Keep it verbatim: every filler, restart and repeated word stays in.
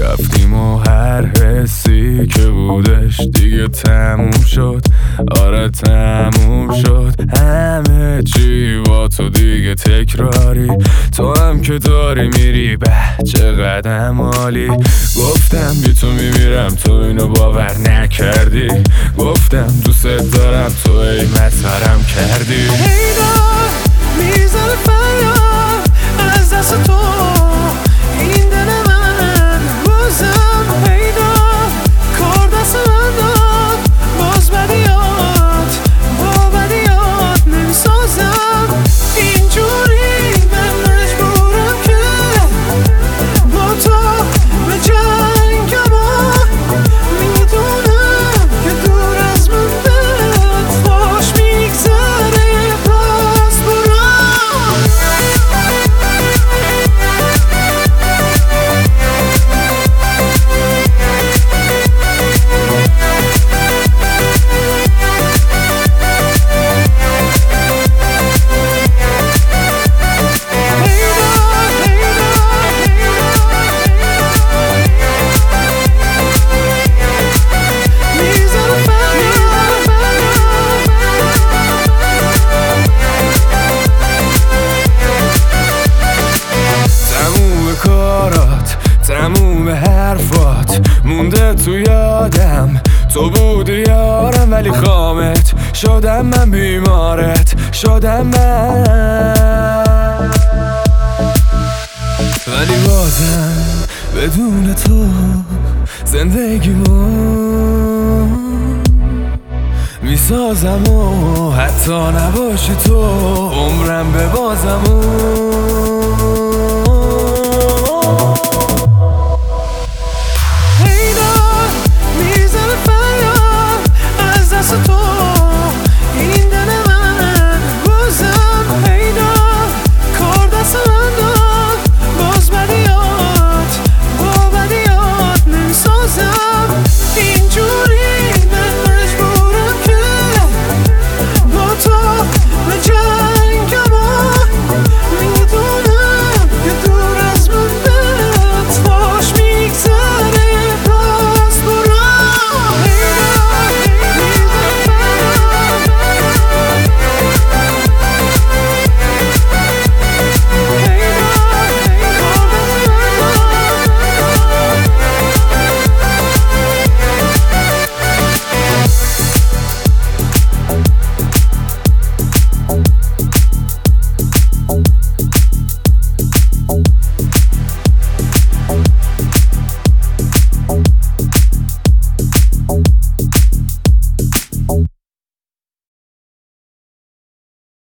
رفتیم و هر حسی که بودش دیگه تموم شد. آره تموم شد همه چی با تو دیگه تکراری. تو هم که داری میری به چقدر عالی. گفتم بی تو میمیرم تو اینو باور نکردی. گفتم دوست دارم تو ای مطمرم کردی. هیدار میزنه فریاد از دست تو این دل من بازم. هیدار کار دست من داد باز بدیات با بدیات نمیسازم. اینجوری من مجبورم که با تو به جنگم و میدونم که دور از من بهت خوش میگذره باز برام. تموم حرفات مونده تو یادم. تو بودی یارم ولی خامت شدم من. بیمارت شدم من ولی بازم بدون تو زندگیمو میسازم و حتی نباشی تو عمرم به بازم.